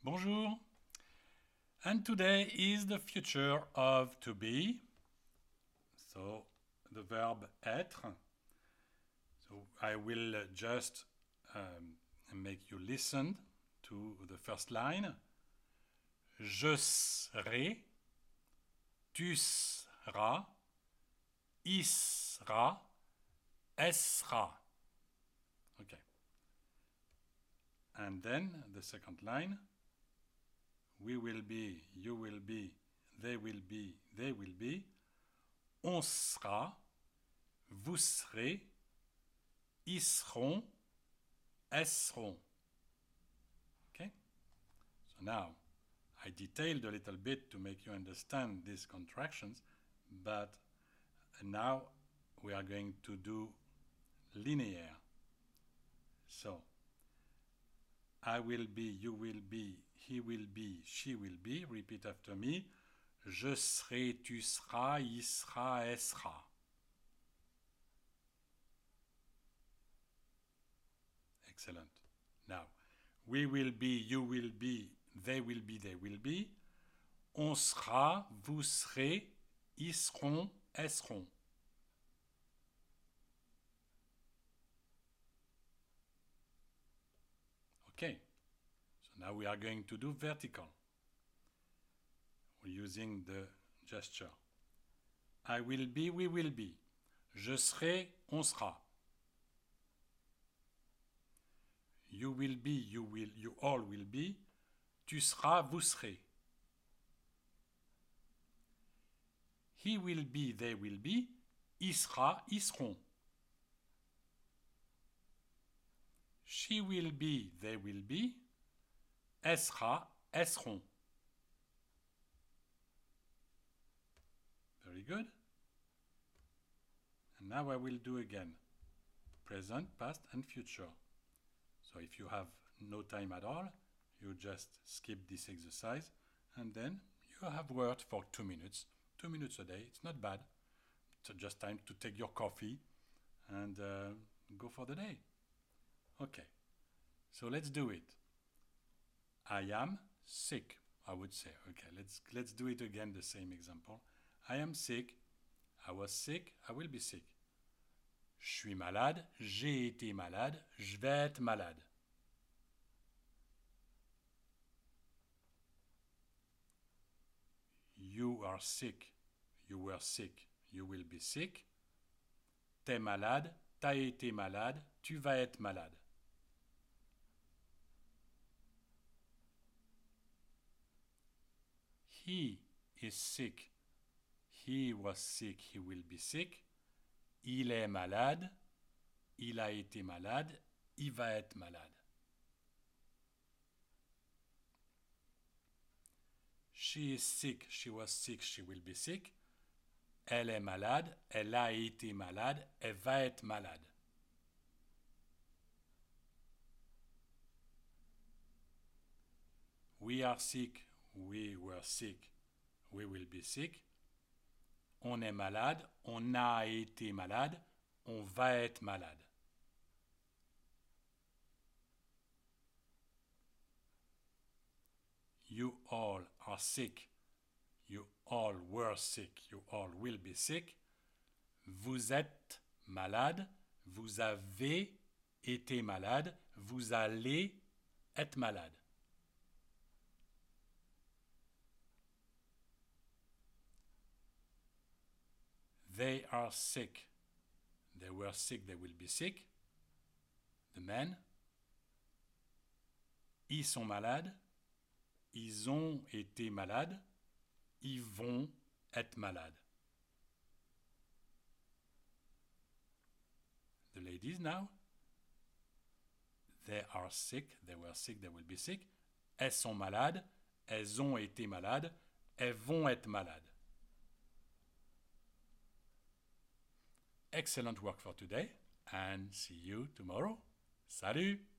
Bonjour. And today is the future of to be. So the verb être. So I will just make you listen to the first line. Je serai, tu seras, il sera, elle sera. Okay. And then the second line. We will be, you will be, they will be, they will be. On sera, vous serez, ils seront, elles seront. Okay? So now, I detailed a little bit to make you understand these contractions, but now we are going to do linear. So, I will be, you will be, he will be, she will be. Repeat after me. Je serai, tu seras, il sera, elle sera. Excellent. Now, we will be, you will be, they will be, they will be. On sera, vous serez, ils seront, elles seront. Okay. So now we are going to do vertical. We're using the gesture. I will be, we will be. Je serai, on sera. You will be, you all will be. Tu seras, vous serez. He will be, they will be. Il sera, ils seront. She will be, they will be. Elle sera, elles seront. Very good. And now I will do again. Present, past, and future. So if you have no time at all, you just skip this exercise, and then you have worked for 2 minutes. 2 minutes a day, it's not bad. It's just time to take your coffee and go for the day. Okay, so let's do it. I am sick, I would say. Okay, let's do it again, the same example. I am sick, I was sick, I will be sick. Je suis malade, j'ai été malade, je vais être malade. You are sick, you were sick, you will be sick. T'es malade, t'as été malade, tu vas être malade. He is sick, he was sick, he will be sick. Il est malade, il a été malade, il va être malade. She is sick, she was sick, she will be sick. Elle est malade, elle a été malade, elle va être malade. We are sick, we were sick, we will be sick. On est malade, on a été malade, on va être malade. You all are sick, you all were sick, you all will be sick. Vous êtes malade, vous avez été malade, vous allez être malade. They are sick. They were sick, they will be sick. The men. Ils sont malades. Ils ont été malades. Ils vont être malades. The ladies now. They are sick. They were sick, they will be sick. Elles sont malades. Elles ont été malades. Elles vont être malades. Excellent work for today and see you tomorrow. Salut!